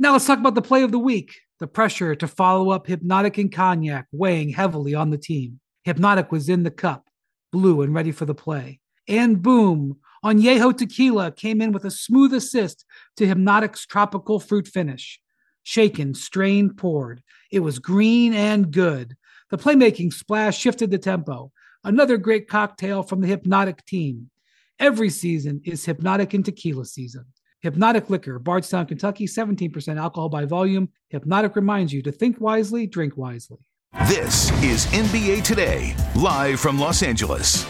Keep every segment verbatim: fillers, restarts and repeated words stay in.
Now let's talk about the play of the week. The pressure to follow up Hypnotic and Cognac weighing heavily on the team. Hypnotic was in the cup, blue and ready for the play. And boom, Añejo Tequila came in with a smooth assist to Hypnotic's tropical fruit finish. Shaken, strained, poured. It was green and good. The playmaking splash shifted the tempo. Another great cocktail from the Hypnotic team. Every season is Hypnotic and Tequila season. Hypnotic Liquor, Bardstown, Kentucky, seventeen percent alcohol by volume. Hypnotic reminds you to think wisely, drink wisely. This is N B A Today, live from Los Angeles.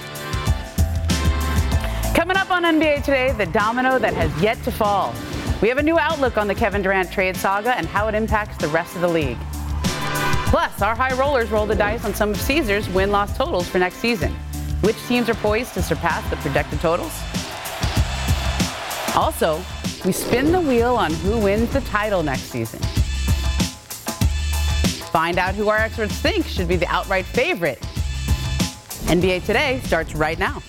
Coming up on N B A Today, the domino that has yet to fall. We have a new outlook on the Kevin Durant trade saga and how it impacts the rest of the league. Plus, our high rollers roll the dice on some of Caesars' win-loss totals for next season. Which teams are poised to surpass the projected totals? Also, we spin the wheel on who wins the title next season. Find out who our experts think should be the outright favorite. N B A Today starts right now.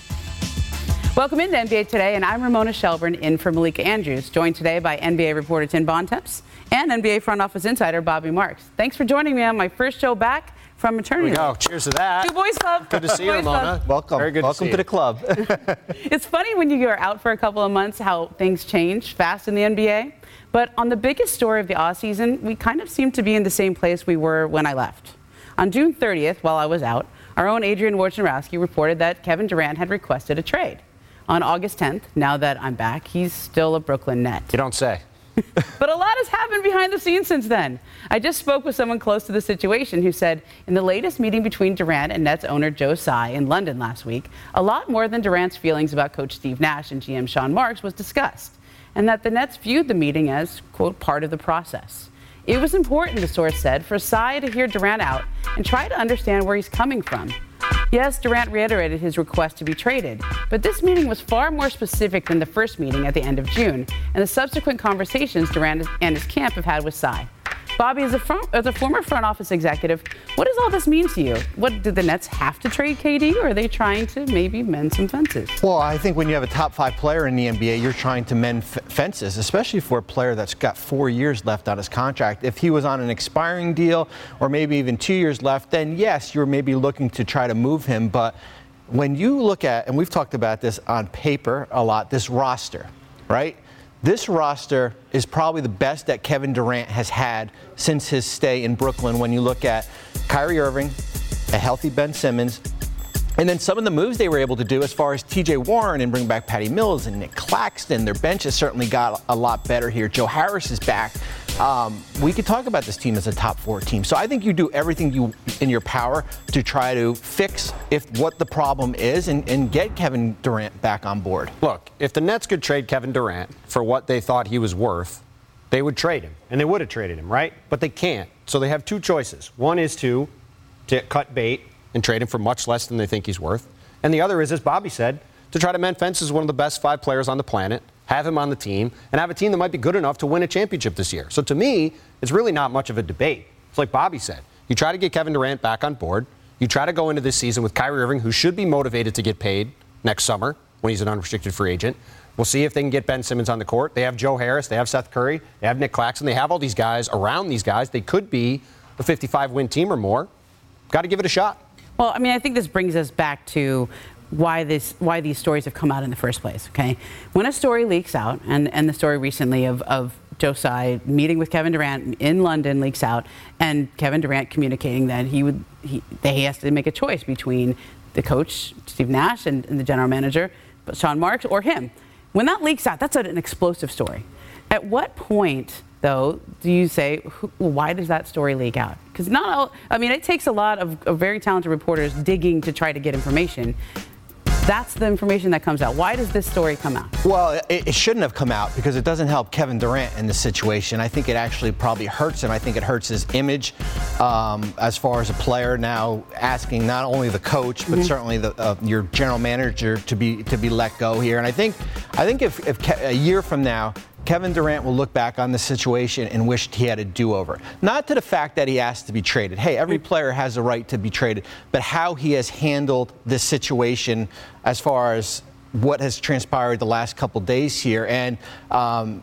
Welcome into N B A Today, and I'm Ramona Shelburne in for Malika Andrews, joined today by N B A reporter Tim Bontemps and N B A front office insider Bobby Marks. Thanks for joining me on my first show back from maternity leave. Here we go. Cheers to that. Two Boys Club. Good to see you, Ramona. Welcome. Very good Welcome to, to the club. It's funny when you are out for a couple of months how things change fast in the N B A. But on the biggest story of the offseason, we kind of seem to be in the same place we were when I left. On June thirtieth, while I was out, our own Adrian Wojnarowski reported that Kevin Durant had requested a trade. On August tenth, now that I'm back, he's still a Brooklyn Net. You don't say. But a lot has happened behind the scenes since then. I just spoke with someone close to the situation who said in the latest meeting between Durant and Nets owner Joe Tsai in London last week, a lot more than Durant's feelings about Coach Steve Nash and G M Sean Marks was discussed, and that the Nets viewed the meeting as, quote, part of the process. It was important, the source said, for Tsai to hear Durant out and try to understand where he's coming from. Yes, Durant reiterated his request to be traded, but this meeting was far more specific than the first meeting at the end of June and the subsequent conversations Durant and his camp have had with Tsai. Bobby, as a, front, as a former front office executive, what does all this mean to you? What, did the Nets have to trade K D, or are they trying to maybe mend some fences? Well, I think when you have a top five player in the N B A, you're trying to mend f- fences, especially for a player that's got four years left on his contract. If he was on an expiring deal or maybe even two years left, then yes, you're maybe looking to try to move him. But when you look at, and we've talked about this on paper a lot, this roster, right? This roster is probably the best that Kevin Durant has had since his stay in Brooklyn. When you look at Kyrie Irving, a healthy Ben Simmons, and then some of the moves they were able to do as far as T J Warren and bring back Patty Mills and Nick Claxton. Their bench has certainly got a lot better here. Joe Harris is back. Um, we could talk about this team as a top four team. So I think you do everything you in your power to try to fix if what the problem is and, and get Kevin Durant back on board. Look, if the Nets could trade Kevin Durant for what they thought he was worth, they would trade him. And they would have traded him, right? But they can't. So they have two choices. One is to, to cut bait and trade him for much less than they think he's worth. And the other is, as Bobby said, to try to mend fences with one of the best five players on the planet, have him on the team, and have a team that might be good enough to win a championship this year. So to me, it's really not much of a debate. It's like Bobby said. You try to get Kevin Durant back on board. You try to go into this season with Kyrie Irving, who should be motivated to get paid next summer when he's an unrestricted free agent. We'll see if they can get Ben Simmons on the court. They have Joe Harris. They have Seth Curry. They have Nick Claxton. They have all these guys around these guys. They could be a fifty-five win team or more. Got to give it a shot. Well, I mean, I think this brings us back to why this, why these stories have come out in the first place, okay? When a story leaks out, and, and the story recently of, of Joe Tsai meeting with Kevin Durant in London leaks out, and Kevin Durant communicating that he would he, that he has to make a choice between the coach, Steve Nash, and, and the general manager, Sean Marks, or him. When that leaks out, that's an explosive story. At what point, though, do you say, who, why does that story leak out? Because not all, I mean, it takes a lot of, of very talented reporters digging to try to get information. That's the information that comes out. Why does this story come out? Well, it, it shouldn't have come out because it doesn't help Kevin Durant in this situation. I think it actually probably hurts him. I think it hurts his image um, as far as a player now asking not only the coach but mm-hmm. certainly the, uh, your general manager to be to be let go here. And I think I think if, if Ke- a year from now, Kevin Durant will look back on the situation and wish he had a do-over. Not to the fact that he asked to be traded. Hey, every player has a right to be traded, but how he has handled this situation as far as what has transpired the last couple days here. And um,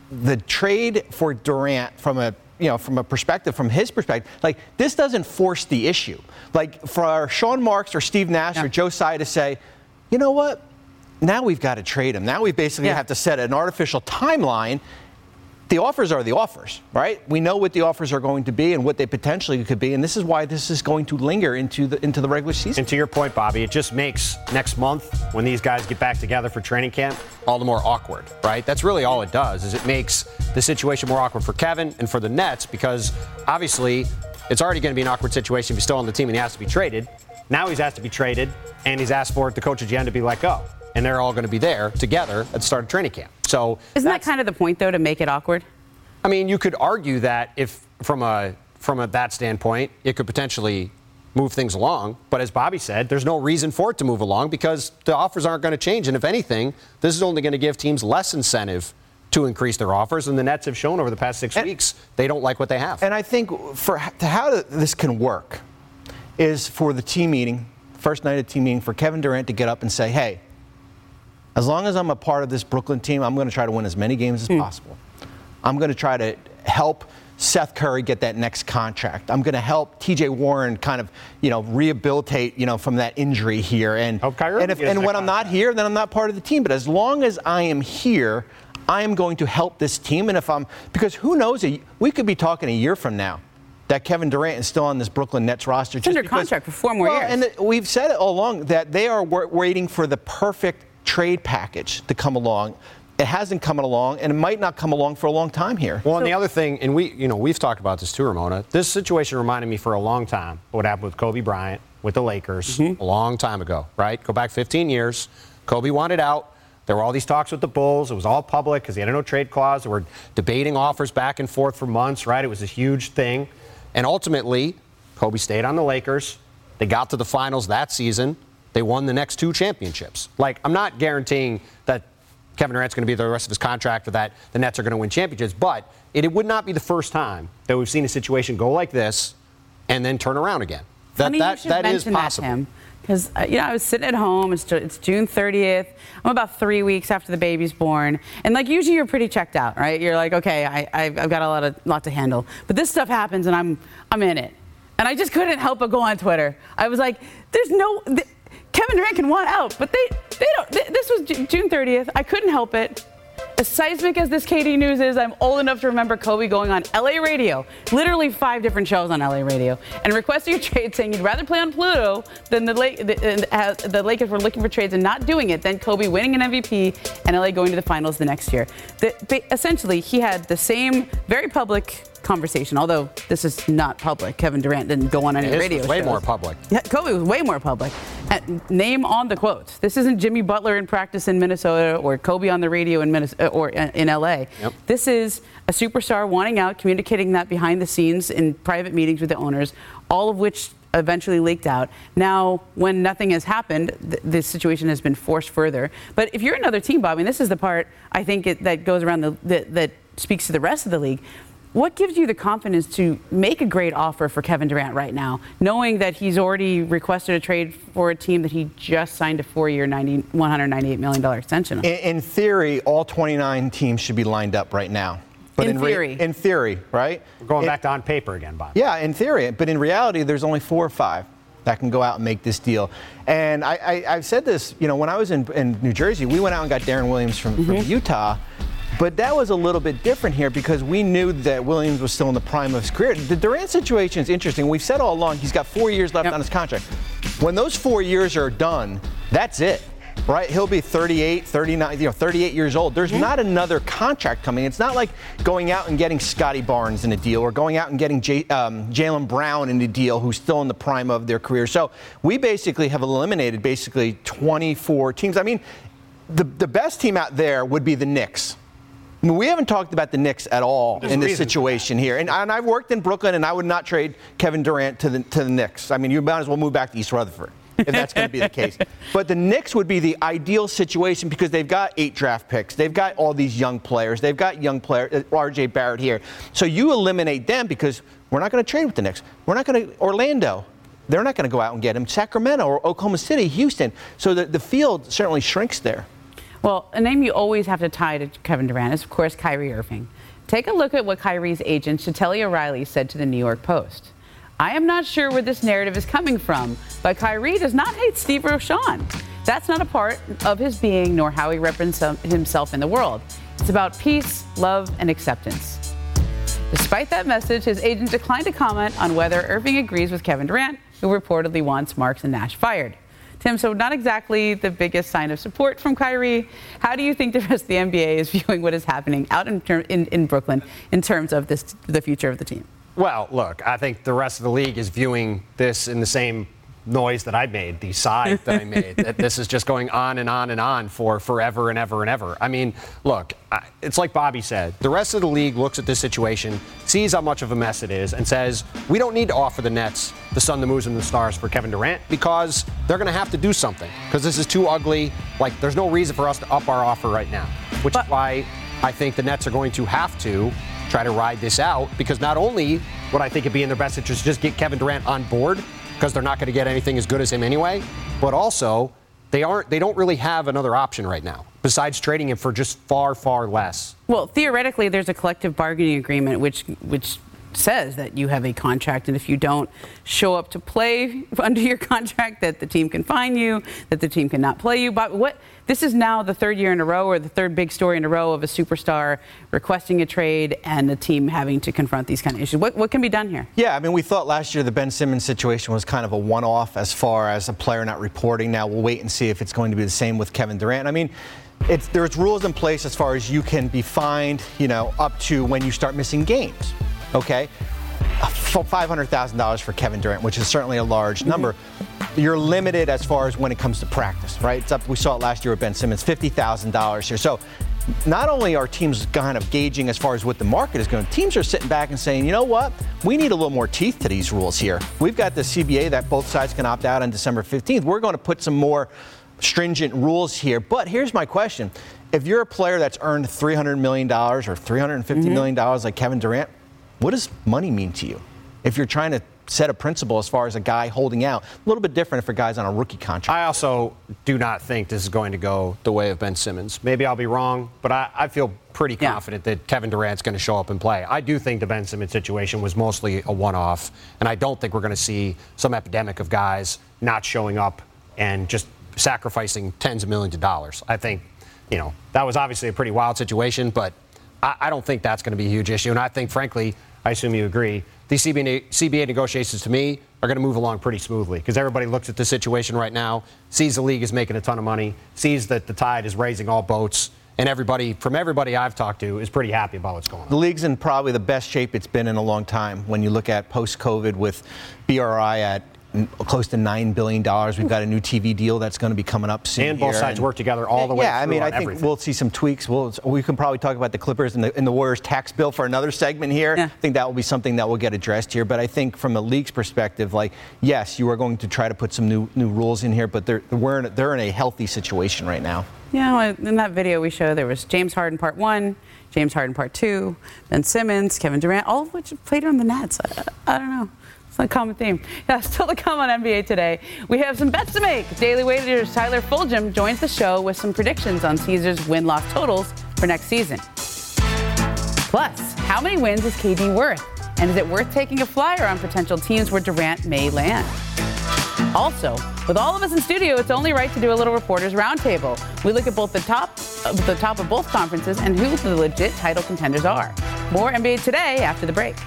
the trade for Durant from a you know, from a perspective, from his perspective, like this doesn't force the issue. Like for Sean Marks or Steve Nash yeah. or Joe Tsai to say, you know what, now we've got to trade him. Now we basically yeah. have to set an artificial timeline. The offers are the offers, right? We know what the offers are going to be and what they potentially could be, and this is why this is going to linger into the into the regular season. And to your point, Bobby, it just makes next month, when these guys get back together for training camp, all the more awkward, right? That's really all it does, is it makes the situation more awkward for Kevin and for the Nets, because obviously it's already going to be an awkward situation if he's still on the team and he has to be traded. Now he's asked to be traded, and he's asked for the coach at G M to be let go. And they're all going to be there together at the start of training camp. So isn't that kind of the point, though, to make it awkward? I mean, you could argue that if from a from a, that standpoint, it could potentially move things along. But as Bobby said, there's no reason for it to move along because the offers aren't going to change. And if anything, this is only going to give teams less incentive to increase their offers. And the Nets have shown over the past six and, weeks they don't like what they have. And I think for to how this can work is for the team meeting, first night of team meeting, for Kevin Durant to get up and say, hey, as long as I'm a part of this Brooklyn team, I'm going to try to win as many games as mm. possible. I'm going to try to help Seth Curry get that next contract. I'm going to help T J Warren kind of, you know, rehabilitate, you know, from that injury here. And, help Kyrie and, if, and when I'm not here, then I'm not part of the team. But as long as I am here, I am going to help this team. And if I'm, because who knows, we could be talking a year from now that Kevin Durant is still on this Brooklyn Nets roster. It's under because, contract for four more well, years. And the, we've said it all along that they are w- waiting for the perfect trade package to come along. It hasn't come along, and it might not come along for a long time here. Well, and the other thing, and we, you know, we've talked about this too, Ramona. This situation reminded me for a long time what happened with Kobe Bryant with the Lakers mm-hmm. a long time ago, right? Go back fifteen years. Kobe wanted out. There were all these talks with the Bulls. It was all public because he had a no trade clause. They were debating offers back and forth for months, right? It was a huge thing. And ultimately, Kobe stayed on the Lakers. They got to the finals that season. They won the next two championships. Like, I'm not guaranteeing that Kevin Durant's going to be the rest of his contract or that the Nets are going to win championships, but it, it would not be the first time that we've seen a situation go like this and then turn around again. That Funny that you that is possible. Because uh, you know, I was sitting at home. It's, it's June thirtieth. I'm about three weeks after the baby's born, and like usually you're pretty checked out, right? You're like, okay, I, I've, I've got a lot of lot to handle. But this stuff happens, and I'm I'm in it, and I just couldn't help but go on Twitter. I was like, there's no. Th- Kevin Durant can want out, but they, they don't. They, this was J- June thirtieth. I couldn't help it. As seismic as this K D news is, I'm old enough to remember Kobe going on L A radio, literally five different shows on L A radio, and requesting a trade saying he'd rather play on Pluto than the, La- the, uh, the Lakers were looking for trades and not doing it, then Kobe winning an M V P and L A going to the finals the next year. The, they, essentially, he had the same very public conversation, although this is not public. Kevin Durant didn't go on any it radio was way shows. more public. Yeah, Kobe was way more public. And name on the quotes. This isn't Jimmy Butler in practice in Minnesota or Kobe on the radio in Minnesota or in L A. Yep. This is a superstar wanting out, communicating that behind the scenes in private meetings with the owners, all of which eventually leaked out. Now, when nothing has happened, th- this situation has been forced further. But if you're another team, Bobby, and this is the part I think it, that goes around the, the that speaks to the rest of the league. What gives you the confidence to make a great offer for Kevin Durant right now, knowing that he's already requested a trade for a team that he just signed a four-year, one hundred ninety-eight million dollars extension on? In, in theory, all twenty-nine teams should be lined up right now. But in, in theory. Re- in theory, right? We're going it, back to on paper again, Bob. Yeah, in theory. But in reality, there's only four or five that can go out and make this deal. And I, I, I've said this, you know, when I was in, in New Jersey, we went out and got Darren Williams from, mm-hmm. from Utah. But that was a little bit different here because we knew that Williams was still in the prime of his career. The Durant situation is interesting. We've said all along he's got four years left yep. on his contract. When those four years are done, that's it, right? He'll be thirty-eight, thirty-nine, you know, thirty-eight years old. There's mm-hmm. not another contract coming. It's not like going out and getting Scotty Barnes in a deal or going out and getting J- um, Jaylen Brown in a deal who's still in the prime of their career. So we basically have eliminated basically twenty-four teams. I mean, the, the best team out there would be the Knicks. I mean, we haven't talked about the Knicks at all There's in this situation here. And, and I've worked in Brooklyn, and I would not trade Kevin Durant to the to the Knicks. I mean, you might as well move back to East Rutherford if that's going to be the case. But the Knicks would be the ideal situation because they've got eight draft picks. They've got all these young players. They've got young players, R J Barrett here. So you eliminate them because we're not going to trade with the Knicks. We're not going to – Orlando, they're not going to go out and get him. Sacramento or Oklahoma City, Houston. So the, the field certainly shrinks there. Well, a name you always have to tie to Kevin Durant is, of course, Kyrie Irving. Take a look at what Kyrie's agent, Shateli O'Reilly, said to the New York Post. I am not sure where this narrative is coming from, but Kyrie does not hate Steve Rochon. That's not a part of his being nor how he represents himself in the world. It's about peace, love, and acceptance. Despite that message, his agent declined to comment on whether Irving agrees with Kevin Durant, who reportedly wants Marks and Nash fired. Tim, so not exactly the biggest sign of support from Kyrie. How do you think the rest of the N B A is viewing what is happening out in, ter- in, in Brooklyn in terms of this, the future of the team? Well, look, I think the rest of the league is viewing this in the same noise that I made, the sigh that I made, that this is just going on and on and on for forever and ever and ever. I mean, look, it's like Bobby said. The rest of the league looks at this situation, sees how much of a mess it is, and says, we don't need to offer the Nets the sun, the moon, and the stars for Kevin Durant because they're going to have to do something because this is too ugly. Like, there's no reason for us to up our offer right now, which but, is why I think the Nets are going to have to try to ride this out because not only would I think it'd be in their best interest to just get Kevin Durant on board because they're not going to get anything as good as him anyway, but also they aren't they don't really have another option right now besides trading him for just far, far less. Well, theoretically, there's a collective bargaining agreement which which says that you have a contract, and if you don't show up to play under your contract, that the team can fine you, that the team cannot play you. But what this is now the third year in a row, or the third big story in a row of a superstar requesting a trade and the team having to confront these kind of issues. What what can be done here? Yeah, I mean, we thought last year the Ben Simmons situation was kind of a one-off as far as a player not reporting. Now we'll wait and see if it's going to be the same with Kevin Durant. I mean, it's there's rules in place as far as you can be fined, you know, up to when you start missing games. Okay, five hundred thousand dollars for Kevin Durant, which is certainly a large number. Mm-hmm. You're limited as far as when it comes to practice, right? It's up, we saw it last year with Ben Simmons, fifty thousand dollars here. So not only are teams kind of gauging as far as what the market is going, teams are sitting back and saying, you know what, we need a little more teeth to these rules here. We've got the C B A that both sides can opt out on December fifteenth. We're going to put some more stringent rules here. But here's my question. If you're a player that's earned three hundred million dollars or three hundred fifty mm-hmm. million dollars like Kevin Durant, what does money mean to you? If you're trying to set a principle as far as a guy holding out, a little bit different if a guy's on a rookie contract. I also do not think this is going to go the way of Ben Simmons. Maybe I'll be wrong, but I, I feel pretty confident yeah. that Kevin Durant's going to show up and play. I do think the Ben Simmons situation was mostly a one-off, and I don't think we're going to see some epidemic of guys not showing up and just sacrificing tens of millions of dollars. I think, you know, that was obviously a pretty wild situation, but I, I don't think that's going to be a huge issue. And I think, frankly, I assume you agree, these C B A, C B A negotiations, to me, are going to move along pretty smoothly because everybody looks at the situation right now, sees the league is making a ton of money, sees that the tide is raising all boats, and everybody, from everybody I've talked to, is pretty happy about what's going on. The league's in probably the best shape it's been in a long time when you look at post-COVID with B R I at close to nine billion dollars. We've got a new T V deal that's going to be coming up soon. And both here. sides and, work together all the way yeah, through. Yeah, I mean, I think everything. We'll see some tweaks. We'll, we can probably talk about the Clippers and the, and the Warriors tax bill for another segment here. Yeah. I think that will be something that will get addressed here. But I think from a league's perspective, like, yes, you are going to try to put some new new rules in here, but they're, we're in, they're in a healthy situation right now. Yeah, in that video we showed, there was James Harden part one, James Harden part two, Ben Simmons, Kevin Durant, all of which played on the Nets. I, I don't know. It's a common theme. Yeah, still to come on N B A Today. We have some bets to make. Daily Wager's Tyler Fulgham joins the show with some predictions on Caesars win-loss totals for next season. Plus, how many wins is K D worth? And is it worth taking a flyer on potential teams where Durant may land? Also, with all of us in studio, it's only right to do a little reporters roundtable. We look at both the top, uh, the top of both conferences and who the legit title contenders are. More N B A Today after the break.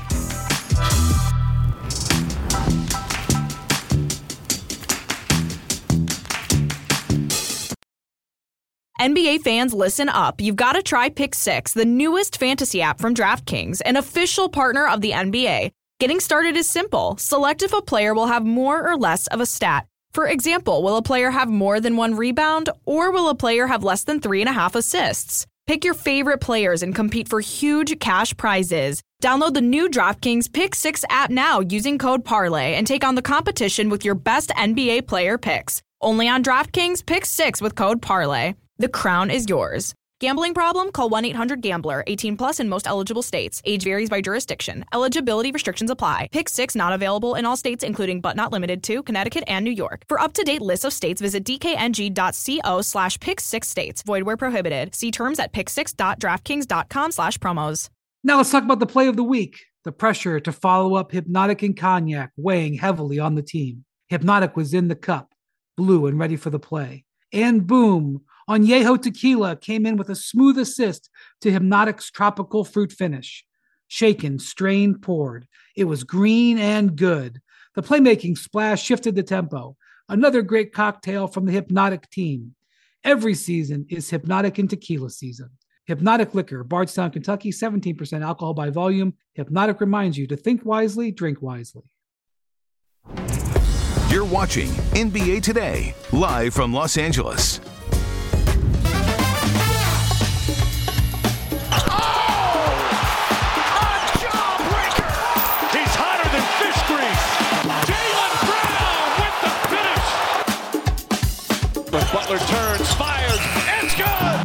N B A fans, listen up. You've got to try Pick Six, the newest fantasy app from DraftKings, an official partner of the N B A. Getting started is simple. Select if a player will have more or less of a stat. For example, will a player have more than one rebound, or will a player have less than three and a half assists? Pick your favorite players and compete for huge cash prizes. Download the new DraftKings Pick Six app now using code Parlay and take on the competition with your best N B A player picks. Only on DraftKings Pick Six with code Parlay. The crown is yours. Gambling problem? Call one eight hundred gambler. eighteen plus in most eligible states. Age varies by jurisdiction. Eligibility restrictions apply. Pick six not available in all states, including but not limited to Connecticut and New York. For up-to-date lists of states, visit dkng.co slash pick six states. Void where prohibited. See terms at pick six dot draftkings dot com slash promos. Now let's talk about the play of the week. The pressure to follow up Hypnotic and Cognac weighing heavily on the team. Hypnotic was in the cup, blue and ready for the play. And boom, Añejo Tequila came in with a smooth assist to Hypnotic's tropical fruit finish. Shaken, strained, poured. It was green and good. The playmaking splash shifted the tempo. Another great cocktail from the Hypnotic team. Every season is Hypnotic and Tequila season. Hypnotic Liquor, Bardstown, Kentucky, seventeen percent alcohol by volume. Hypnotic reminds you to think wisely, drink wisely. You're watching N B A Today, live from Los Angeles. Butler turns, fires, it's good!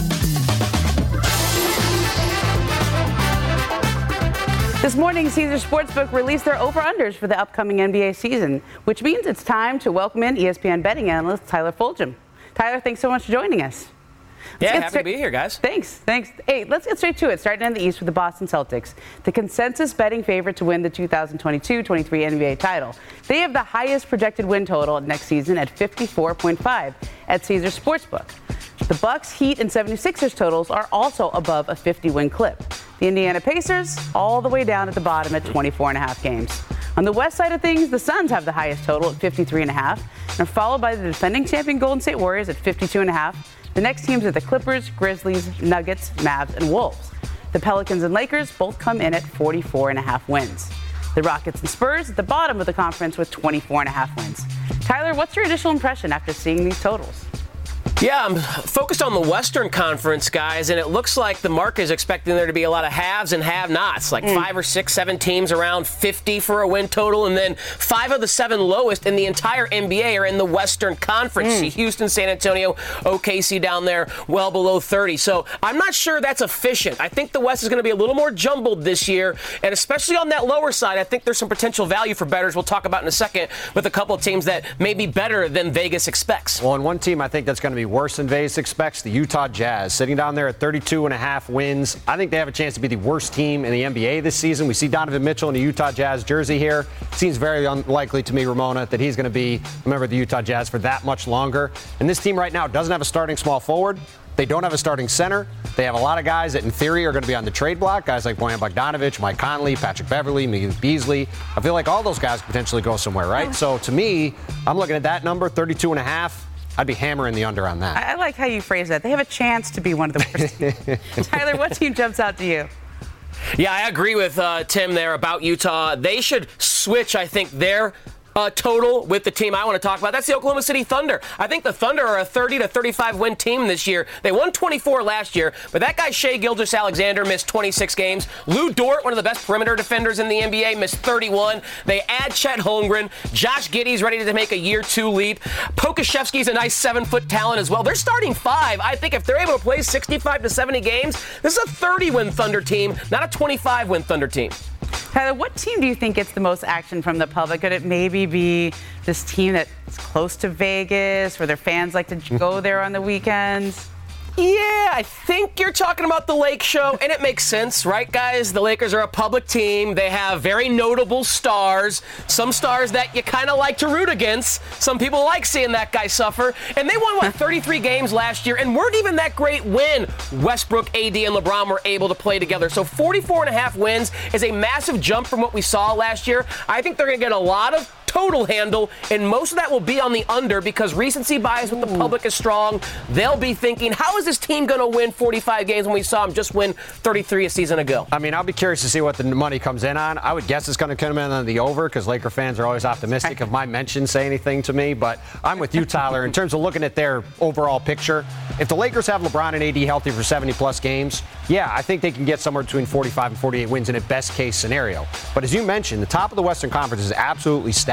This morning, Caesars Sportsbook released their over-unders for the upcoming N B A season, which means it's time to welcome in E S P N betting analyst Tyler Fulgham. Tyler, thanks so much for joining us. Let's yeah, happy to be here, guys. Thanks, thanks. Hey, let's get straight to it. Starting in the East with the Boston Celtics, the consensus betting favorite to win the two thousand twenty-two twenty-three N B A title. They have the highest projected win total next season at fifty-four point five at Caesars Sportsbook. The Bucks, Heat, and seventy-sixers totals are also above a fifty-win clip. The Indiana Pacers all the way down at the bottom at twenty-four and a half games. On the west side of things, the Suns have the highest total at fifty-three and a half, and are followed by the defending champion Golden State Warriors at fifty-two and a half. The next teams are the Clippers, Grizzlies, Nuggets, Mavs, and Wolves. The Pelicans and Lakers both come in at forty-four and a half wins. The Rockets and Spurs at the bottom of the conference with twenty-four and a half wins. Tyler, what's your initial impression after seeing these totals? Yeah, I'm focused on the Western Conference, guys, and it looks like the market is expecting there to be a lot of haves and have-nots, like mm. five or six, seven teams around fifty for a win total, and then five of the seven lowest in the entire N B A are in the Western Conference. Mm. See Houston, San Antonio, O K C down there, well below thirty. So I'm not sure that's efficient. I think the West is going to be a little more jumbled this year, and especially on that lower side, I think there's some potential value for bettors we'll talk about in a second with a couple of teams that may be better than Vegas expects. Well, and one team I think that's going to be worse than Vegas expects, the Utah Jazz, sitting down there at thirty-two and a half wins. I think they have a chance to be the worst team in the N B A this season. We see Donovan Mitchell in the Utah Jazz jersey here. Seems very unlikely to me, Ramona, that he's going to be a member of the Utah Jazz for that much longer. And this team right now doesn't have a starting small forward. They don't have a starting center. They have a lot of guys that, in theory, are going to be on the trade block. Guys like Bojan Bogdanovic, Mike Conley, Patrick Beverley, Malik Beasley. I feel like all those guys could potentially go somewhere, right? So, to me, I'm looking at that number, thirty-two and a half. I'd be hammering the under on that. I like how you phrase that. They have a chance to be one of the worst. Tyler, what team jumps out to you? Yeah, I agree with uh, Tim there about Utah. They should switch, I think, their Uh, total with the team I want to talk about. That's the Oklahoma City Thunder. I think the Thunder are a thirty to thirty-five win team this year. They won twenty-four last year, but that guy Shai Gilgeous-Alexander missed twenty-six games. Lou Dort, one of the best perimeter defenders in the N B A, missed thirty-one. They add Chet Holmgren. Josh Giddey's ready to make a year two leap. Pokusevski's a nice seven-foot talent as well. They're starting five. I think if they're able to play sixty-five to seventy games, this is a thirty win Thunder team, not a twenty-five win Thunder team. Tyler, what team do you think gets the most action from the public? Could it maybe be this team that's close to Vegas, where their fans like to go there on the weekends? Yeah, I think you're talking about the Lake Show, and it makes sense, right, guys? The Lakers are a public team. They have very notable stars, some stars that you kind of like to root against. Some people like seeing that guy suffer. And they won, what, thirty-three games last year, and weren't even that great when Westbrook, A D, and LeBron were able to play together. So forty-four and a half wins is a massive jump from what we saw last year. I think they're going to get a lot of total handle, and most of that will be on the under because recency bias with the public is strong. They'll be thinking, how is this team going to win forty-five games when we saw them just win thirty-three a season ago? I mean, I'll be curious to see what the money comes in on. I would guess it's going to come in on the over because Laker fans are always optimistic if my mentions say anything to me, but I'm with you, Tyler, in terms of looking at their overall picture. If the Lakers have LeBron and A D healthy for seventy-plus games, yeah, I think they can get somewhere between forty-five and forty-eight wins in a best-case scenario. But as you mentioned, the top of the Western Conference is absolutely stacked.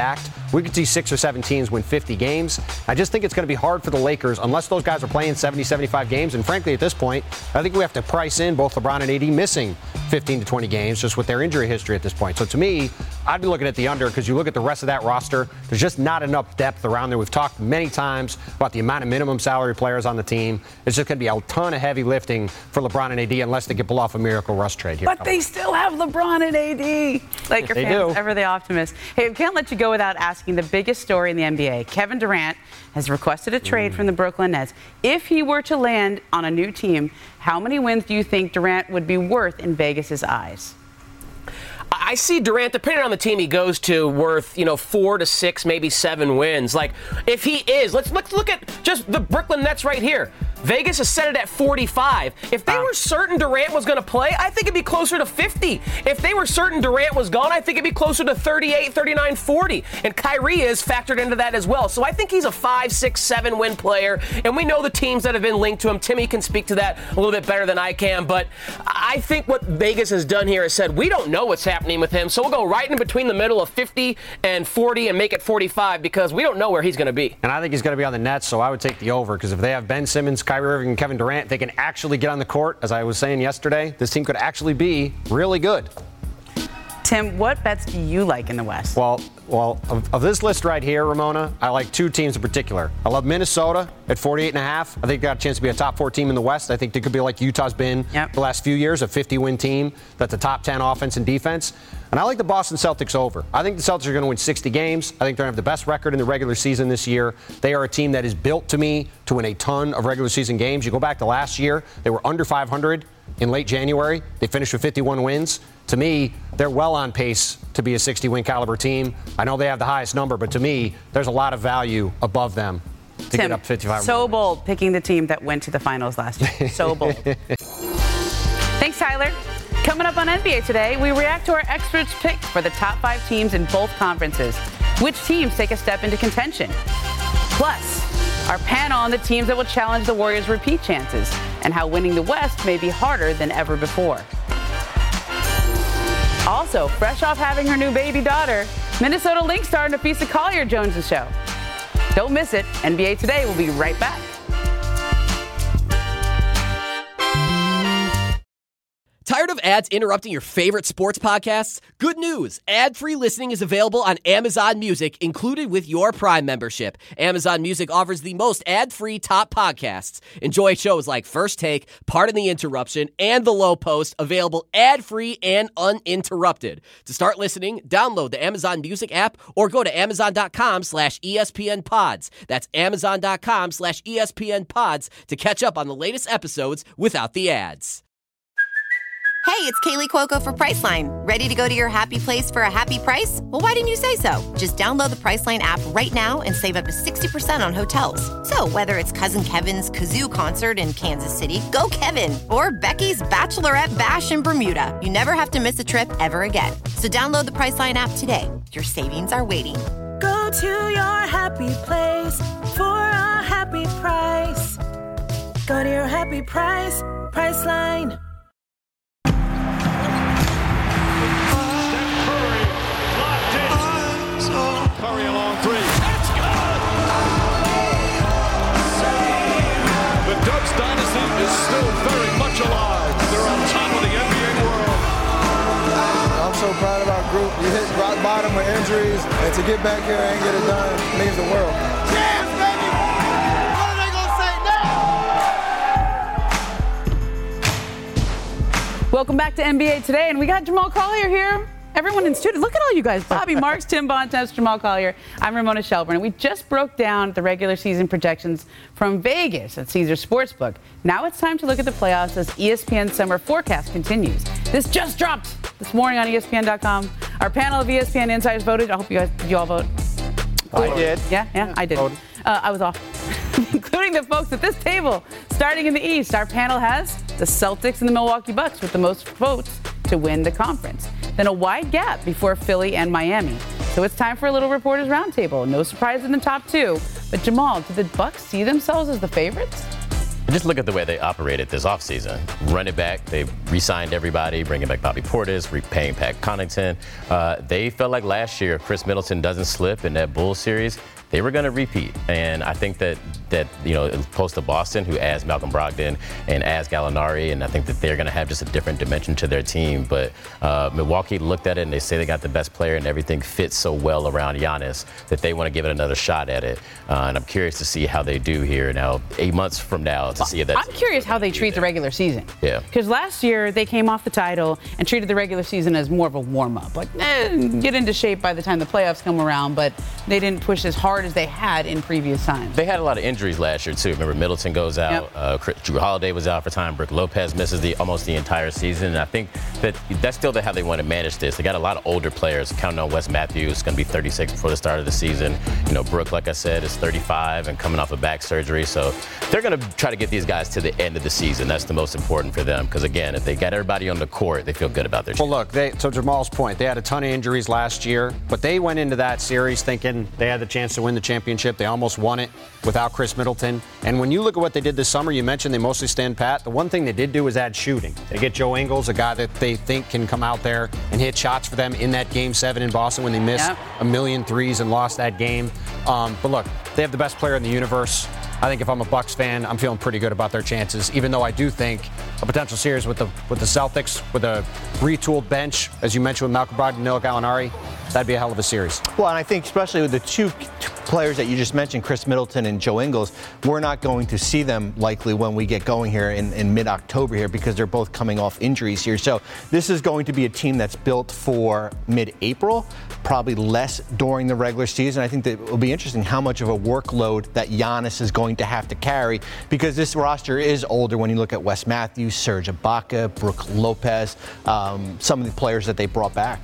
we could see six or seven teams win fifty games. I just think it's going to be hard for the Lakers unless those guys are playing seventy, seventy-five games. And frankly, at this point, I think we have to price in both LeBron and A D missing fifteen to twenty games just with their injury history at this point. So to me, I'd be looking at the under because you look at the rest of that roster, there's just not enough depth around there. We've talked many times about the amount of minimum salary players on the team. It's just going to be a ton of heavy lifting for LeBron and A D unless they can pull off a miracle rush trade here. But they still have LeBron and A D. Laker They fans, do. ever the optimist. Hey, we can't let you go without asking the biggest story in the N B A. Kevin Durant has requested a trade mm. from the Brooklyn Nets. If he were to land on a new team, how many wins do you think Durant would be worth in Vegas's eyes? I see Durant, depending on the team he goes to, worth, you know, four to six, maybe seven wins. Like, if he is, let's, let's look at just the Brooklyn Nets right here. Vegas has set it at forty-five. If they were certain Durant was going to play, I think it'd be closer to fifty. If they were certain Durant was gone, I think it'd be closer to thirty-eight, thirty-nine, forty. And Kyrie is factored into that as well. So I think he's a five, six, seven win player. And we know the teams that have been linked to him. Timmy can speak to that a little bit better than I can. But I think what Vegas has done here is said, we don't know what's happening with him. So we'll go right in between the middle of fifty and forty and make it forty-five because we don't know where he's going to be. And I think he's going to be on the Nets, so I would take the over because if they have Ben Simmons, Kyrie Irving, and Kevin Durant, they can actually get on the court. As I was saying yesterday, this team could actually be really good. Tim, what bets do you like in the West? Well, well, of, of this list right here, Ramona, I like two teams in particular. I love Minnesota at forty-eight and a half. I think they got a chance to be a top four team in the West. I think they could be like Utah's been yep. the last few years, a fifty-win team that's a top ten offense and defense. And I like the Boston Celtics over. I think the Celtics are going to win sixty games. I think they're going to have the best record in the regular season this year. They are a team that is built, to me, to win a ton of regular season games. You go back to last year, they were under five hundred in late January. They finished with fifty-one wins. To me, they're well on pace to be a sixty-win caliber team. I know they have the highest number, but to me, there's a lot of value above them to Tim, get up fifty-five. So bold picking the team that went to the finals last year. So bold. Thanks, Tyler. Coming up on N B A Today, we react to our experts' picks for the top five teams in both conferences. Which teams take a step into contention? Plus, our panel on the teams that will challenge the Warriors' repeat chances and how winning the West may be harder than ever before. Also, fresh off having her new baby daughter, Minnesota Lynx star Napheesa Collier-Jones' show. Don't miss it. N B A Today will be right back. Tired of ads interrupting your favorite sports podcasts? Good news! Ad-free listening is available on Amazon Music, included with your Prime membership. Amazon Music offers the most ad-free top podcasts. Enjoy shows like First Take, Pardon the Interruption, and The Low Post, available ad-free and uninterrupted. To start listening, download the Amazon Music app or go to amazon.com slash ESPN pods. That's amazon.com slash ESPN pods to catch up on the latest episodes without the ads. Hey, it's Kaylee Cuoco for Priceline. Ready to go to your happy place for a happy price? Well, why didn't you say so? Just download the Priceline app right now and save up to sixty percent on hotels. So whether it's Cousin Kevin's Kazoo Concert in Kansas City, go Kevin, or Becky's Bachelorette Bash in Bermuda, you never have to miss a trip ever again. So download the Priceline app today. Your savings are waiting. Go to your happy place for a happy price. Go to your happy price, Priceline. Curry along three. It's good! The Dubs dynasty is still very much alive. They're on top of the N B A world. I'm so proud of our group. We hit rock bottom with injuries, and to get back here and get it done means the world. Champs, baby! What are they gonna say now? Welcome back to N B A Today, and we got Jamal Collier here. Everyone in studio, look at all you guys. Bobby Marks, Tim Bontemps, Jamal Collier. I'm Ramona Shelburne. And we just broke down the regular season projections from Vegas at Caesars Sportsbook. Now it's time to look at the playoffs as E S P N Summer Forecast continues. This just dropped this morning on E S P N dot com. Our panel of E S P N insiders voted. I hope you guys, did you all vote? I did. Yeah, yeah, I did. Uh, I was off. Including the folks at this table. Starting in the East, our panel has the Celtics and the Milwaukee Bucks with the most votes to win the conference. Then a wide gap before Philly and Miami. So it's time for a little Reporters Roundtable. No surprise in the top two. But Jamal, do the Bucks see themselves as the favorites? Just look at the way they operated this offseason. Run it back. They re-signed everybody, bringing back Bobby Portis, repaying Pat Connaughton. Uh, they felt like last year, if Chris Middleton doesn't slip in that Bulls series, they were going to repeat. And I think that, that you know, opposed to Boston, who adds Malcolm Brogdon and adds Gallinari, and I think that they're going to have just a different dimension to their team. But uh, Milwaukee looked at it, and they say they got the best player, and everything fits so well around Giannis that they want to give it another shot at it. Uh, and I'm curious to see how they do here now, eight months from now, to see if that's... I'm curious how they treat the regular season. Yeah. Because last year, they came off the title and treated the regular season as more of a warm-up. Like, eh, get into shape by the time the playoffs come around, but they didn't push as hard as they had in previous times. They had a lot of injuries last year, too. Remember, Middleton goes out. Yep. Uh, Drew Holiday was out for time. Brook Lopez misses the almost the entire season. And I think that that's still how they want to manage this. They got a lot of older players. Counting on Wes Matthews, going to be thirty-six before the start of the season. You know, Brook, like I said, is thirty-five and coming off of back surgery. So they're going to try to get these guys to the end of the season. That's the most important for them. Because, again, if they got everybody on the court, they feel good about their team. Well, look, they, to Jamal's point, they had a ton of injuries last year, but they went into that series thinking they had the chance to win the championship. They almost won it without Chris Middleton. And when you look at what they did this summer, you mentioned they mostly stand pat. The one thing they did do is add shooting. They get Joe Ingles, a guy that they think can come out there and hit shots for them in that game seven in Boston when they missed Yep. a million threes and lost that game. Um, but look, they have the best player in the universe. I think if I'm a Bucks fan, I'm feeling pretty good about their chances, even though I do think a potential series with the with the Celtics, with a retooled bench, as you mentioned with Malcolm Brogdon and Noah Gallinari, that'd be a hell of a series. Well, and I think especially with the two players that you just mentioned, Chris Middleton and Joe Ingles, we're not going to see them likely when we get going here in, in mid-October here because they're both coming off injuries here. So this is going to be a team that's built for mid-April, probably less during the regular season. I think that it will be interesting how much of a workload that Giannis is going to have to carry because this roster is older when you look at Wes Matthews, Serge Ibaka, Brook Lopez, um, some of the players that they brought back.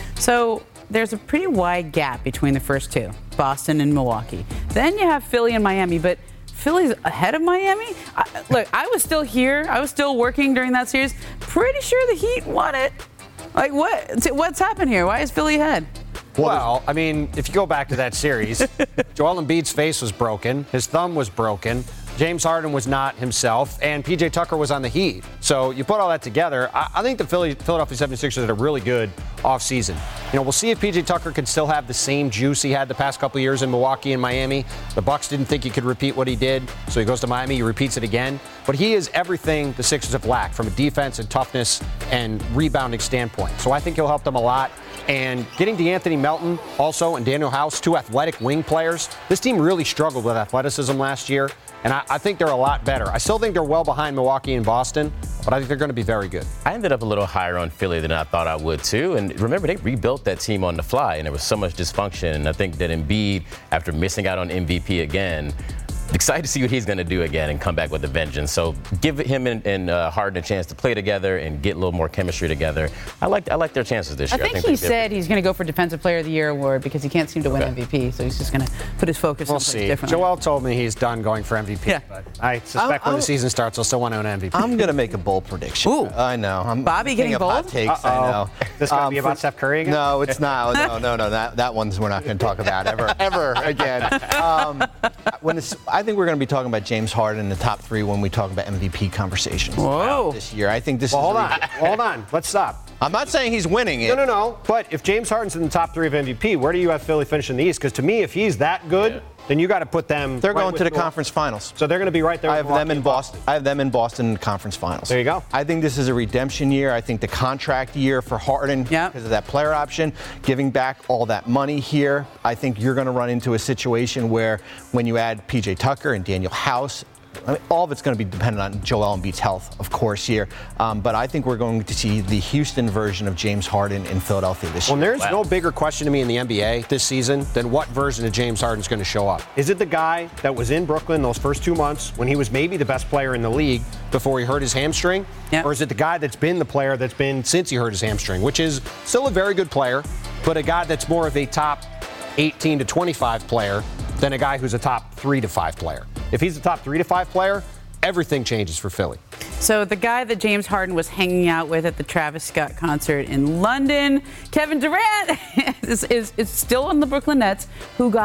So there's a pretty wide gap between the first two, Boston and Milwaukee. Then you have Philly and Miami, but Philly's ahead of Miami? I, look, I was still here. I was still working during that series. Pretty sure the Heat won it. Like, what? What's happened here? Why is Philly ahead? Well, I mean, if you go back to that series, Joel Embiid's face was broken. His thumb was broken. James Harden was not himself, and P J Tucker was on the Heat. So you put all that together, I, I think the Philly, Philadelphia seventy-sixers had a really good offseason. You know, we'll see if P J Tucker can still have the same juice he had the past couple of years in Milwaukee and Miami. The Bucks didn't think he could repeat what he did, so he goes to Miami, he repeats it again. But he is everything the Sixers have lacked from a defense and toughness and rebounding standpoint. So I think he'll help them a lot. And getting DeAnthony Melton also and Daniel House, two athletic wing players. This team really struggled with athleticism last year, and I, I think they're a lot better. I still think they're well behind Milwaukee and Boston, but I think they're going to be very good. I ended up a little higher on Philly than I thought I would, too. And remember, they rebuilt that team on the fly, and there was so much dysfunction. And I think that Embiid, after missing out on M V P again, excited to see what he's going to do again and come back with a vengeance. So give him and, and uh, Harden a chance to play together and get a little more chemistry together. I like I like their chances this I year. think, I think he said he's going to go for Defensive Player of the Year award because he can't seem to win Okay. M V P. So he's just going to put his focus We'll on see. differently. Joel told me he's done going for M V P, Yeah. but I suspect I'm- when I'm- the season starts, he'll still want to own M V P. I'm going to make a bold prediction. Ooh. I know. I'm Bobby king getting of hot bold? takes, I Uh-oh. know. This going to be Um, about for- Steph Curry again? No, it's not. No, no, no. That that one's we're not going to talk about ever, ever again. Um, when it's, I think we're going to be talking about James Harden in the top three when we talk about M V P conversations Whoa. this year. I think this Well, is. hold a on. re- Hold on. Let's stop. I'm not saying he's winning it. No, no, no. But if James Harden's in the top three of M V P, where do you have Philly finishing the East? Because to me, if he's that good, then you got to put them. They're right going with to the Milwaukee. conference finals. So they're going to be right there. I with have them Milwaukee in and Boston. I have them in Boston in the conference finals. There you go. I think this is a redemption year. I think the contract year for Harden Yep. because of that player option, giving back all that money here. I think you're going to run into a situation where when you add P J Tucker and Daniel House, I mean, all of it's going to be dependent on Joel Embiid's health, of course, here. Um, but I think we're going to see the Houston version of James Harden in Philadelphia this Well, year. there's no bigger question to me in the N B A this season than what version of James Harden's going to show up. Is it the guy that was in Brooklyn those first two months when he was maybe the best player in the league before he hurt his hamstring? Yep. Or is it the guy that's been the player that's been since he hurt his hamstring, which is still a very good player, but a guy that's more of a top eighteen to twenty-five player than a guy who's a top three to five player? If he's a top three to five player, everything changes for Philly. So the guy that James Harden was hanging out with at the Travis Scott concert in London, Kevin Durant, is, is, is still on the Brooklyn Nets, who got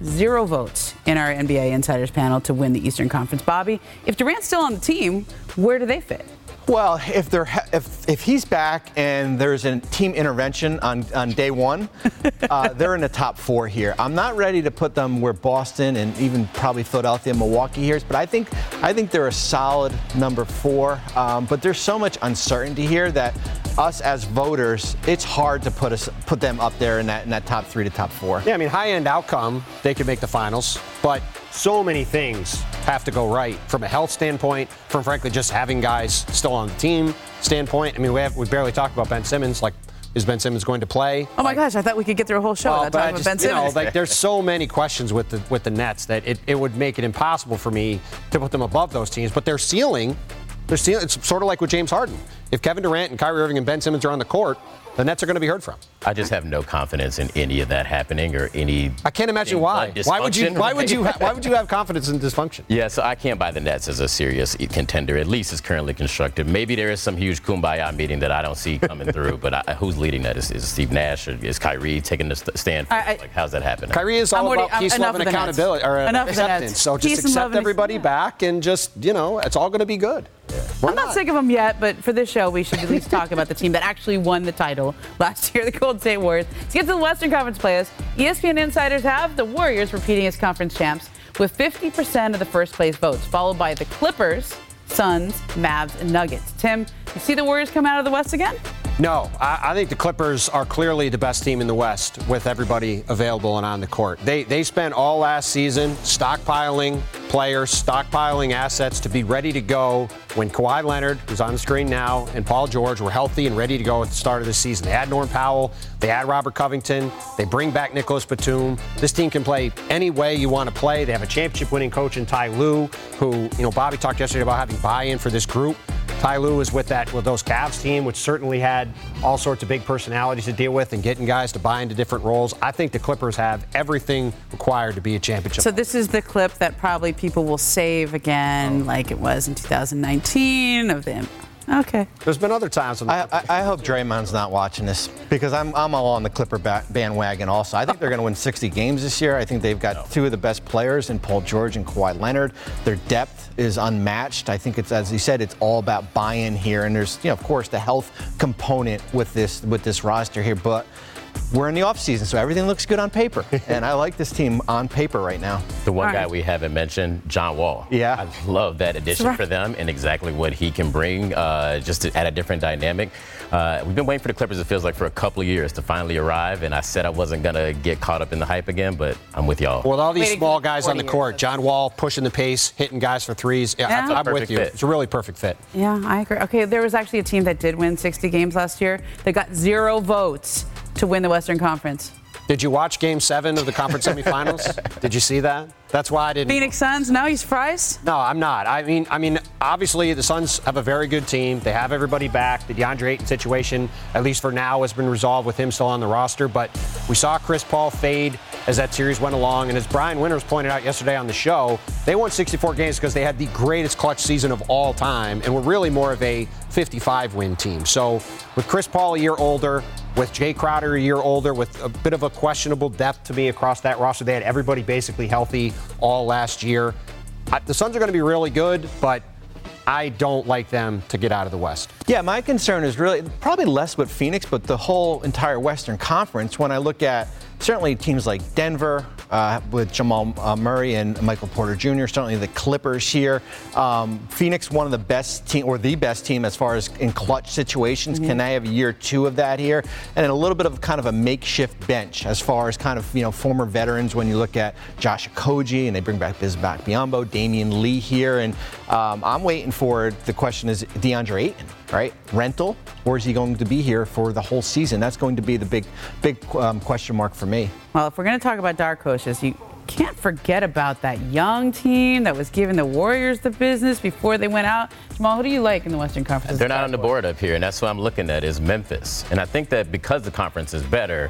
zero votes in our N B A Insiders panel to win the Eastern Conference. Bobby, if Durant's still on the team, where do they fit? Well, if they're if if he's back and there's a team intervention on, on day one, uh, they're in the top four here. I'm not ready to put them where Boston and even probably Philadelphia and Milwaukee here is, but I think I think they're a solid number four. Um, but there's so much uncertainty here that us as voters, it's hard to put us put them up there in that in that top three to top four. Yeah, I mean, high-end outcome, they could make the finals, but so many things have to go right from a health standpoint, from frankly just having guys still on the team standpoint. I mean, we have we barely talked about Ben Simmons. Like, is Ben Simmons going to play? Oh my like, gosh, I thought we could get through a whole show well, without talking just, about Ben Simmons. You know, like, there's so many questions with the with the Nets that it, it would make it impossible for me to put them above those teams. But their ceiling, their ceiling, it's sort of like with James Harden. If Kevin Durant and Kyrie Irving and Ben Simmons are on the court, the Nets are going to be heard from. I just have no confidence in any of that happening or any. I can't imagine why. Why would you? Why would you? Ha- why would you have confidence in dysfunction? Yeah, so I can't buy the Nets as a serious contender. At least it's currently constructed. Maybe there is some huge kumbaya meeting that I don't see coming through. But I, who's leading that? Is, is Steve Nash or is Kyrie taking the stand? For, I, I, like, how's that happening? Kyrie is all already, about peace, love, and accountability or enough acceptance. So just peace accept everybody back and just you know it's all going to be good. Yeah. I'm not, not sick of them yet, but for this show, we should at least talk about the team that actually won the title last year, the Golden State Warriors. Let's get to the Western Conference playoffs. E S P N insiders have the Warriors repeating as conference champs with fifty percent of the first place votes, followed by the Clippers, Suns, Mavs, and Nuggets. Tim, you see the Warriors come out of the West again? No, I, I think the Clippers are clearly the best team in the West with everybody available and on the court. They they spent all last season stockpiling players, stockpiling assets to be ready to go when Kawhi Leonard, who's on the screen now, and Paul George were healthy and ready to go at the start of the season. They had Norm Powell, they had Robert Covington, they bring back Nicholas Batum. This team can play any way you want to play. They have a championship-winning coach in Ty Lue, who, you know, Bobby talked yesterday about having buy-in for this group. Ty Lue is with that with those Cavs team, which certainly had all sorts of big personalities to deal with and getting guys to buy into different roles. I think the Clippers have everything required to be a championship. So this is the clip that probably people will save again, oh. like it was in two thousand nineteen of them. Okay. There's been other times. When I, I, I hope Draymond's not watching this because I'm I'm all on the Clipper ba- bandwagon also. I think they're going to win sixty games this year. I think they've got no. two of the best players in Paul George and Kawhi Leonard. Their depth is unmatched. I think it's, as you said, it's all about buy-in here. And there's, you know, of course, the health component with this with this roster here. But we're in the offseason, so everything looks good on paper. And I like this team on paper right now. The one All guy right. we haven't mentioned, John Wall. Yeah. I love that addition right. for them and exactly what he can bring uh, just to add a different dynamic. Uh, we've been waiting for the Clippers, it feels like, for a couple of years to finally arrive. And I said I wasn't going to get caught up in the hype again, but I'm with y'all. Well, all these Waiting small guys on the court, John Wall pushing the pace, hitting guys for threes. Yeah, yeah. I'm with you. Fit. It's a really perfect fit. Yeah, I agree. Okay, there was actually a team that did win sixty games last year. They got zero votes to win the Western Conference. Did you watch Game Seven of the conference semifinals? Did you see that? That's why I didn't. Phoenix Suns? No, you surprised? No, I'm not. I mean, I mean, obviously the Suns have a very good team. They have everybody back. The DeAndre Ayton situation, at least for now, has been resolved with him still on the roster. But we saw Chris Paul fade as that series went along. And as Brian Winters pointed out yesterday on the show, they won sixty-four games because they had the greatest clutch season of all time and were really more of a fifty-five win team. So with Chris Paul a year older, with Jay Crowder a year older, with a bit of a questionable depth to me across that roster, they had everybody basically healthy all last year. I, the Suns are going to be really good, but I don't like them to get out of the West. Yeah, my concern is really probably less with Phoenix, but the whole entire Western Conference. When I look at certainly teams like Denver uh, with Jamal uh, Murray and Michael Porter Junior, certainly the Clippers here. Um, Phoenix, one of the best team or the best team as far as in clutch situations. Mm-hmm. Can they have a year two of that here? And then a little bit of kind of a makeshift bench as far as kind of, you know, former veterans when you look at Josh Okogie and they bring back Bismack Biyombo, Damian Lee here. And um, I'm waiting for, the question is DeAndre Ayton, right? Rental, or is he going to be here for the whole season? That's going to be the big, big um, question mark for me. Well, if we're going to talk about dark horses, you can't forget about that young team that was giving the Warriors the business before they went out. Jamal, who do you like in the Western Conference? They're not on the board up here, and that's what I'm looking at is Memphis. And I think that because the conference is better,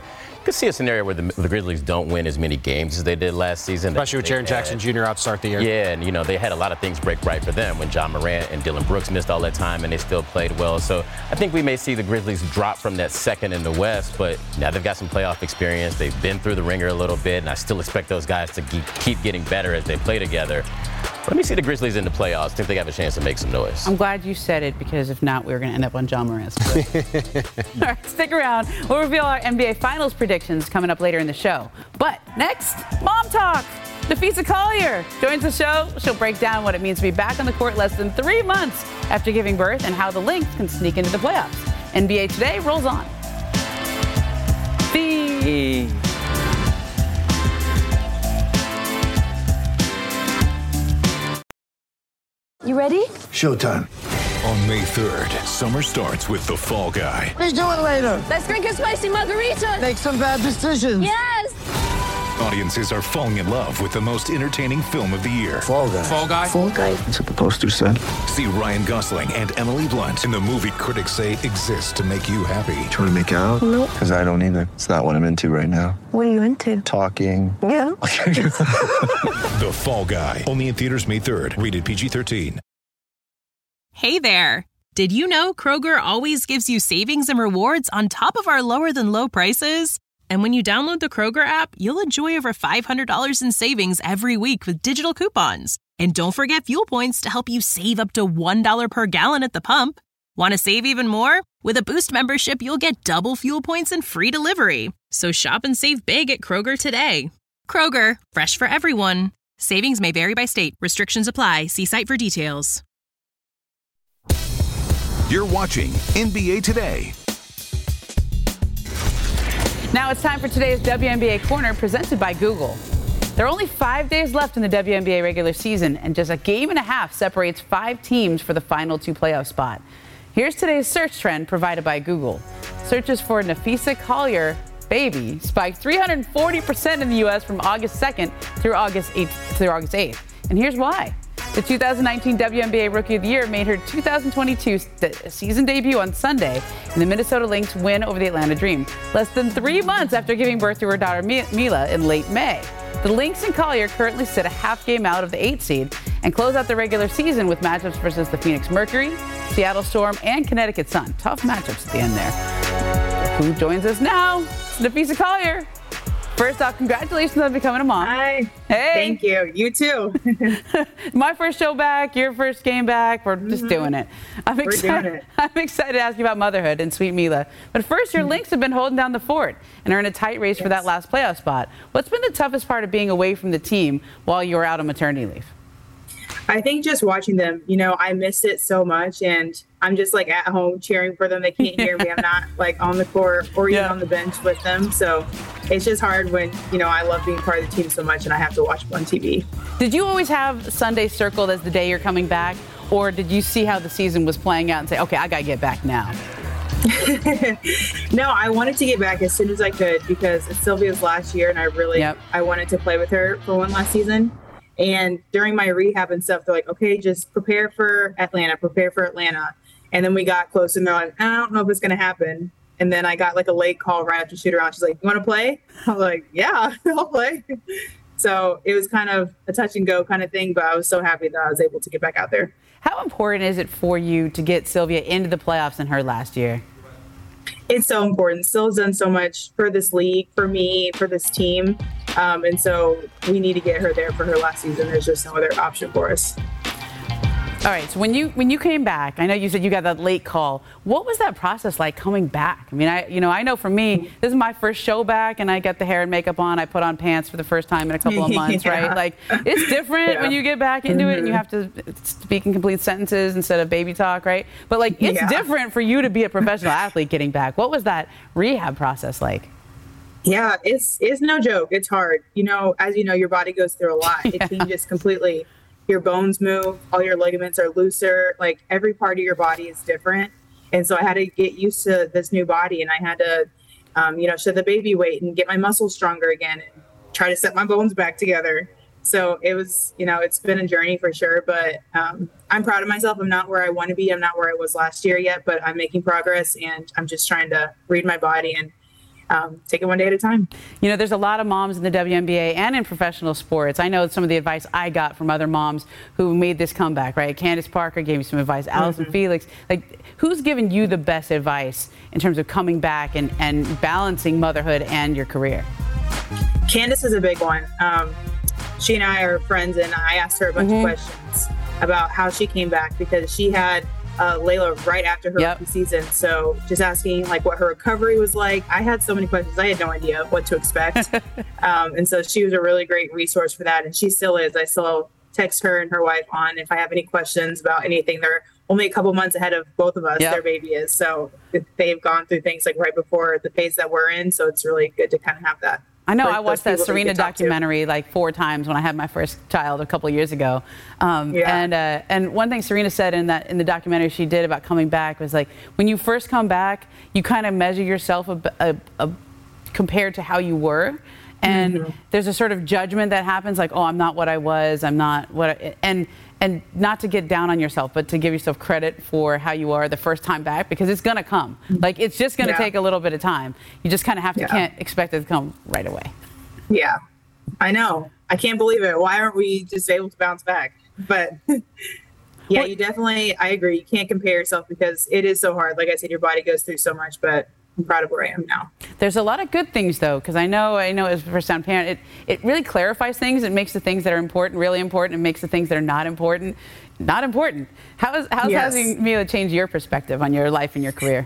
could see a scenario where the, the Grizzlies don't win as many games as they did last season. Especially with Jaren Jackson Junior out to start the year. Yeah, and, you know, they had a lot of things break right for them when John Morant and Dylan Brooks missed all that time, and they still played well. So I think we may see the Grizzlies drop from that second in the West, but now they've got some playoff experience. They've been through the ringer a little bit, and I still expect those guys to keep getting better as they play together. Let me see the Grizzlies in the playoffs. I think they have a chance to make some noise. I'm glad you said it, because if not, we were going to end up on John Morant's foot. All right, stick around. We'll reveal our N B A Finals predictions coming up later in the show. But next, Mom Talk. Nafisa Collier joins the show. She'll break down what it means to be back on the court less than three months after giving birth and how the Lynx can sneak into the playoffs. N B A Today rolls on. The You ready? Showtime. On May third, summer starts with The Fall Guy. Let's do it later. Let's drink a spicy margarita. Make some bad decisions. Yes. Audiences are falling in love with the most entertaining film of the year. Fall Guy. Fall Guy. Fall Guy. That's what the poster said. See Ryan Gosling and Emily Blunt in the movie critics say exists to make you happy. Trying to make it out? Nope. Because I don't either. It's not what I'm into right now. What are you into? Talking. Yeah. The Fall Guy. Only in theaters May third. Rated P G thirteen. Hey there. Did you know Kroger always gives you savings and rewards on top of our lower than low prices? And when you download the Kroger app, you'll enjoy over five hundred dollars in savings every week with digital coupons. And don't forget fuel points to help you save up to one dollar per gallon at the pump. Want to save even more? With a Boost membership, you'll get double fuel points and free delivery. So shop and save big at Kroger today. Kroger, fresh for everyone. Savings may vary by state. Restrictions apply. See site for details. You're watching N B A Today. Now it's time for today's W N B A Corner, presented by Google. There are only five days left in the W N B A regular season, and just a game and a half separates five teams for the final two playoff spot. Here's today's search trend provided by Google. Searches for Nafisa Collier baby spiked three hundred forty percent in the U S from August second through August eighth. Through August eighth. And here's why. The two thousand nineteen W N B A Rookie of the Year made her two thousand twenty-two season debut on Sunday in the Minnesota Lynx win over the Atlanta Dream, less than three months after giving birth to her daughter Mila in late May. The Lynx and Collier currently sit a half game out of the eighth seed and close out the regular season with matchups versus the Phoenix Mercury, Seattle Storm, and Connecticut Sun. Tough matchups at the end there. Who joins us now? Nafisa Collier. First off, congratulations on becoming a mom. Hi. Hey. Thank you. You too. My first show back, your first game back. We're just mm-hmm. doing it. I'm We're excited. doing it. I'm excited to ask you about motherhood and sweet Mila. But first, your Lynx have been holding down the fort and are in a tight race yes. for that last playoff spot. What's been the toughest part of being away from the team while you were out on maternity leave? I think just watching them, you know, I missed it so much, and I'm just like at home cheering for them. They can't hear me. I'm not like on the court or even yeah. on the bench with them. So it's just hard when, you know, I love being part of the team so much and I have to watch them on T V. Did you always have Sunday circled as the day you're coming back, or did you see how the season was playing out and say, okay, I got to get back now? No, I wanted to get back as soon as I could because it's Sylvia's last year and I really, yep. I wanted to play with her for one last season. And during my rehab and stuff, they're like, okay, just prepare for Atlanta, prepare for Atlanta. And then we got close and they're like, I don't know if it's going to happen. And then I got like a late call right after shoot around. She's like, you want to play? I was like, yeah, I'll play. So it was kind of a touch and go kind of thing, but I was so happy that I was able to get back out there. How important is it for you to get Sylvia into the playoffs in her last year? It's so important. Syl's done so much for this league, for me, for this team. Um, and so we need to get her there for her last season. There's just no other option for us. All right. So when you when you came back, I know you said you got that late call. What was that process like coming back? I mean, I you know I know for me, this is my first show back, and I got the hair and makeup on. I put on pants for the first time in a couple of months, yeah. right? Like it's different yeah. when you get back into mm-hmm. it and you have to speak in complete sentences instead of baby talk, right? But like it's yeah. different for you to be a professional athlete getting back. What was that rehab process like? Yeah, it's it's no joke. It's hard. You know, as you know, your body goes through a lot. It yeah. changes completely. Your bones move, all your ligaments are looser. Like every part of your body is different. And so I had to get used to this new body and I had to, um, you know, shed the baby weight and get my muscles stronger again and try to set my bones back together. So it was, you know, it's been a journey for sure, but um, I'm proud of myself. I'm not where I want to be. I'm not where I was last year yet, but I'm making progress and I'm just trying to read my body and um, take it one day at a time. You know, there's a lot of moms in the W N B A and in professional sports. I know some of the advice I got from other moms who made this comeback, right? Candace Parker gave me some advice, Allison Mm-hmm. Felix. Like, who's given you the best advice in terms of coming back and, and balancing motherhood and your career? Candace is a big one. Um, she and I are friends, and I asked her a bunch Mm-hmm. of questions about how she came back because she had uh, Layla right after her Yep. rookie season. So just asking like what her recovery was like. I had so many questions. I had no idea what to expect. um, and so she was a really great resource for that. And she still is. I still text her and her wife on if I have any questions about anything. They're only a couple months ahead of both of us. Yep. Their baby is. So they've gone through things like right before the phase that we're in. So it's really good to kind of have that. I know. for I those watched that people you Serena can talk to. documentary like four times when I had my first child a couple of years ago. Um, Yeah. And uh, and one thing Serena said in that in the documentary she did about coming back was like when you first come back, you kind of measure yourself a, a, a, compared to how you were. And Mm-hmm. there's a sort of judgment that happens, like, oh, I'm not what I was. I'm not what I, and and not to get down on yourself, but to give yourself credit for how you are the first time back, because it's gonna come. Like it's just gonna Yeah. take a little bit of time. You just kind of have to Yeah. can't expect it to come right away. Yeah, I know. I can't believe it. Why aren't we just able to bounce back? But yeah, Well- you definitely, I agree. You can't compare yourself because it is so hard. Like I said, your body goes through so much, but I'm proud of where I am now. There's a lot of good things though, because I know I know as a first-time parent, it, it really clarifies things. It makes the things that are important really important, and makes the things that are not important not important. How is how's Yes. having Mila change your perspective on your life and your career?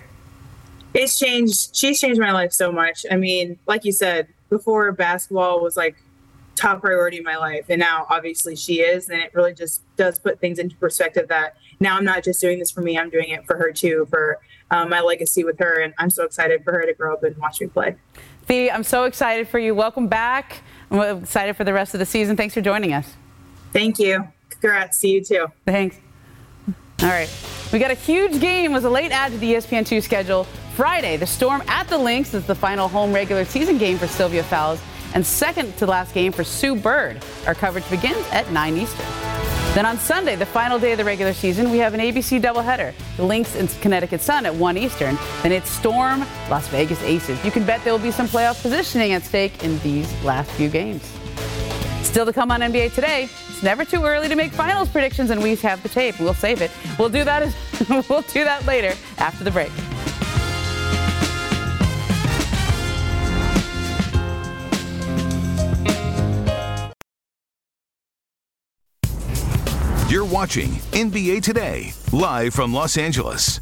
It's changed. She's changed my life so much. I mean, like you said, before basketball was like top priority in my life. And now obviously she is. And it really just does put things into perspective that now I'm not just doing this for me. I'm doing it for her too, for um, my legacy with her. And I'm so excited for her to grow up and watch me play. Thea, I'm so excited for you. Welcome back. I'm excited for the rest of the season. Thanks for joining us. Thank you. Congrats. See you too. Thanks. All right. We got a huge game. It was a late add to the E S P N two schedule. Friday, the Storm at the Lynx is the final home regular season game for Sylvia Fowles, and second to last game for Sue Bird. Our coverage begins at nine Eastern. Then on Sunday, the final day of the regular season, we have an A B C doubleheader. The Lynx and Connecticut Sun at one Eastern. Then it's Storm, Las Vegas Aces. You can bet there will be some playoff positioning at stake in these last few games. Still to come on N B A Today. It's never too early to make finals predictions, and we have the tape. We'll save it. We'll do that. As, we'll do that later after the break. You're watching N B A Today, live from Los Angeles.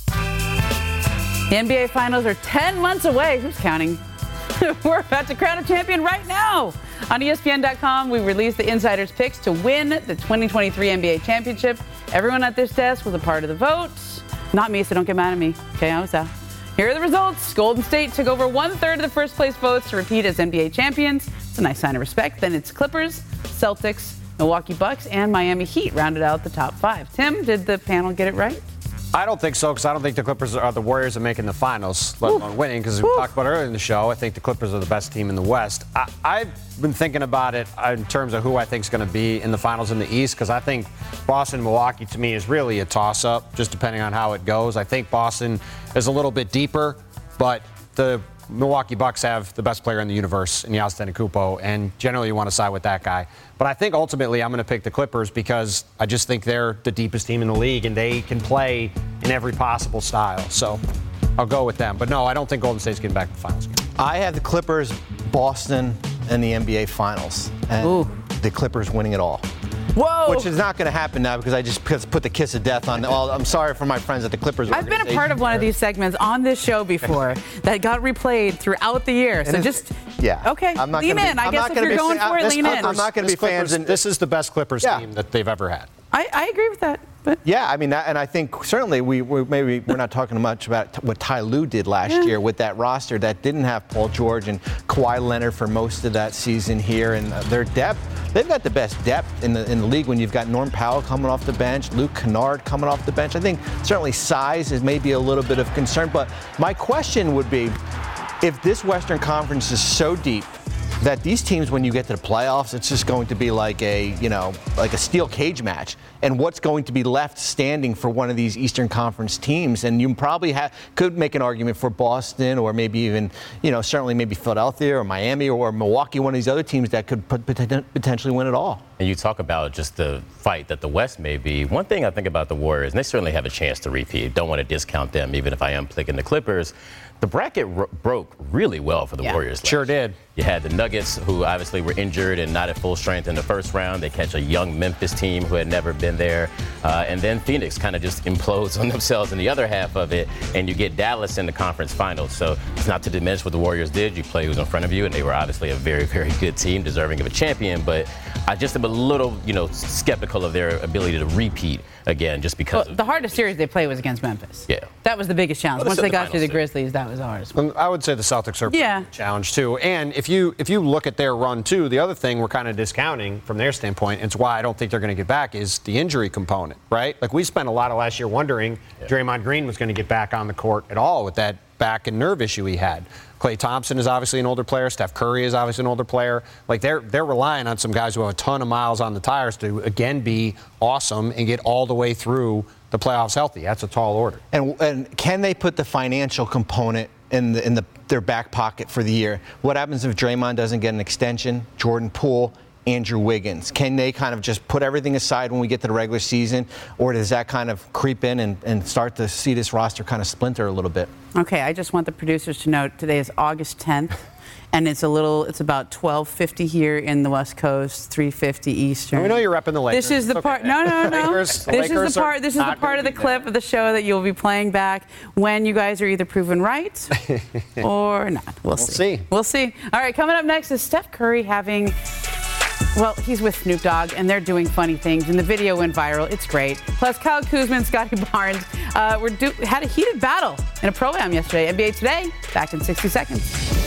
The N B A Finals are ten months away. Who's counting? We're about to crown a champion right now. On E S P N dot com, we released the insiders' picks to win the twenty twenty-three N B A championship. Everyone at this desk was a part of the vote. Not me, so don't get mad at me. Okay, I was out. Here are the results. Golden State took over one-third of the first-place votes to repeat as N B A champions. It's a nice sign of respect. Then it's Clippers, Celtics, Milwaukee Bucks, and Miami Heat rounded out the top five. Tim, did the panel get it right? I don't think so, because I don't think the Clippers are the Warriors are making the finals, let alone winning, because we talked about earlier in the show, I think the Clippers are the best team in the West. I, I've been thinking about it in terms of who I think is going to be in the finals in the East, because I think Boston and Milwaukee, to me, is really a toss-up, just depending on how it goes. I think Boston is a little bit deeper, but the Milwaukee Bucks have the best player in the universe in Giannis Antetokounmpo, and generally you want to side with that guy. But I think ultimately I'm going to pick the Clippers because I just think they're the deepest team in the league, and they can play in every possible style. So I'll go with them. But no, I don't think Golden State's getting back to the finals game. I have the Clippers, Boston, and the N B A Finals. And Ooh. the Clippers winning it all. Whoa! Which is not going to happen now because I just put the kiss of death on all. I'm sorry for my friends at the Clippers. I've been a part of one of these segments on this show before that got replayed throughout the year. So just, yeah. okay, I'm not lean gonna in. be, I I'm guess not if gonna you're be, going for it, this, lean in. I'm not going to be fans. And this is the best Clippers yeah. team that they've ever had. I, I agree with that. But yeah, I mean, and I think certainly we, we maybe we're not talking much about what Ty Lue did last yeah. year with that roster that didn't have Paul George and Kawhi Leonard for most of that season here, and their depth. They've got the best depth in the in the league when you've got Norm Powell coming off the bench, Luke Kennard coming off the bench. I think certainly size is maybe a little bit of concern, but my question would be, if this Western Conference is so deep, that these teams, when you get to the playoffs, it's just going to be like a, you know, like a steel cage match. And what's going to be left standing for one of these Eastern Conference teams? And you probably ha- could make an argument for Boston, or maybe even, you know, certainly maybe Philadelphia or Miami or Milwaukee, one of these other teams that could put, potentially win it all. And you talk about just the fight that the West may be. One thing I think about the Warriors, and they certainly have a chance to repeat. Don't want to discount them, even if I am picking the Clippers. The bracket r- broke really well for the yeah. Warriors. Sure did. You had the Nuggets, who obviously were injured and not at full strength in the first round. They catch a young Memphis team who had never been there. Uh, and then Phoenix kind of just implodes on themselves in the other half of it. And you get Dallas in the conference finals. So it's not to diminish what the Warriors did. You play who's in front of you, and they were obviously a very, very good team, deserving of a champion. But I just am a little, you know, skeptical of their ability to repeat again, just because. Well, of the hardest series they played was against Memphis. Yeah. That was the biggest challenge. Well, Once they the got through the series. Grizzlies, that was ours. I would say the Celtics are yeah. a challenge too. And if you if you look at their run too, the other thing we're kind of discounting from their standpoint, and it's why I don't think they're going to get back, is the injury component, right? Like we spent a lot of last year wondering yeah. Draymond Green was going to get back on the court at all with that back and nerve issue he had. Klay Thompson is obviously an older player. Steph Curry is obviously an older player. Like they're they're relying on some guys who have a ton of miles on the tires to again be awesome and get all the way through the playoffs healthy. That's a tall order. And and can they put the financial component in the, in the their back pocket for the year? What happens if Draymond doesn't get an extension? Jordan Poole, Andrew Wiggins. Can they kind of just put everything aside when we get to the regular season, or does that kind of creep in and, and start to see this roster kind of splinter a little bit? Okay, I just want the producers to note today is August tenth, and it's a little, it's about twelve fifty here in the West Coast, three fifty Eastern. We know you're repping the Lakers. This is the it's part. Okay. No, no, no. Lakers, this Lakers is the part. This is the part of the clip there. of the show that you'll be playing back when you guys are either proven right or not. We'll, we'll see. see. We'll see. All right, coming up next is Steph Curry having. Well, he's with Snoop Dogg, and they're doing funny things, and the video went viral. It's great. Plus, Kyle Kuzma and Scotty Barnes uh, were do- had a heated battle in a pro-am yesterday. N B A Today, back in sixty seconds.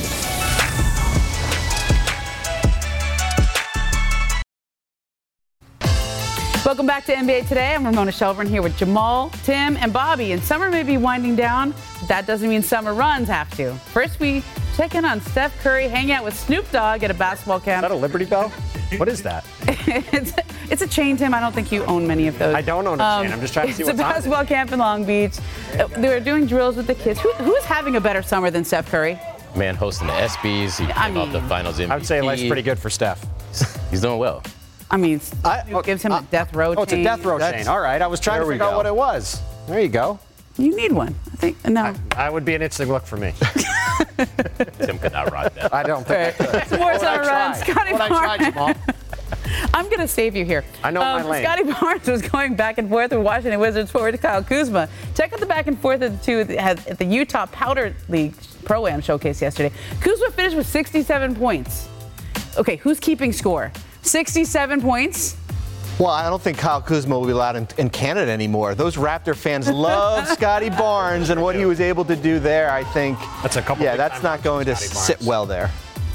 Welcome back to N B A Today. I'm Ramona Shelburne here with Jamal, Tim, and Bobby. And summer may be winding down, but that doesn't mean summer runs have to. First, we check in on Steph Curry hanging out with Snoop Dogg at a basketball camp. Is that a Liberty Bell? What is that? it's, it's a chain, Tim. I don't think you own many of those. I don't own a chain. Um, I'm just trying to see what's on it. It's a basketball camp in Long Beach. They were doing drills with the kids. Who, who's having a better summer than Steph Curry? Man, hosting the ESPYs. He came I mean, off the finals M V P. I would say life's pretty good for Steph. He's doing well. I mean, I, it gives him a death row chain. Oh, it's a death row chain. All right. I was trying to figure out what it was. There you go. You need one. I think, no. I, I would be an interesting look for me. Tim could not rock that. I don't think I could. Sports on a run. Scotty What I tried, Jamal. I'm going to save you here. I know um, my lane. Scotty Barnes was going back and forth with Washington Wizards forward Kyle Kuzma. Check out the back and forth of the two at the Utah Powder League Pro-Am showcase yesterday. Kuzma finished with sixty-seven points. Okay, who's keeping score? sixty-seven points. Well, I don't think Kyle Kuzma will be allowed in, in Canada anymore. Those Raptor fans love Scotty Barnes and what he was able to do there. I think that's a couple. Yeah, that's not going to sit well there.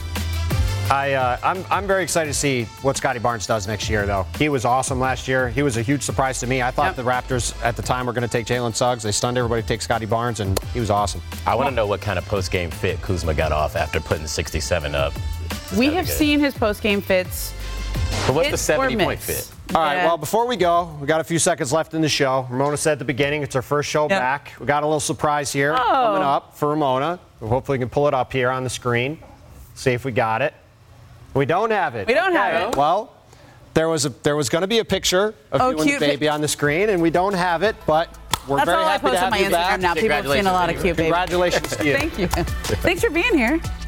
I, uh, I'm, I'm very excited to see what Scotty Barnes does next year, though. He was awesome last year. He was a huge surprise to me. I thought yep. the Raptors at the time were going to take Jalen Suggs. They stunned everybody to take Scotty Barnes, and he was awesome. I want to know what kind of post-game fit Kuzma got off after putting sixty-seven up. It's we have seen his post-game fits. But what's the seventy-point fit? All right, yeah. Well, before we go, we got a few seconds left in the show. Ramona said at the beginning it's our first show yep. back. We got a little surprise here oh. coming up for Ramona. Hopefully we can pull it up here on the screen, see if we got it. We don't have it. We don't okay. have it. Well, there was a there was going to be a picture of oh, you and the baby on the screen, and we don't have it, but we're That's very all happy I post to have on my you Instagram back. now. People have seen a lot of cute babies. Congratulations to you. Thank you. Thanks for being here.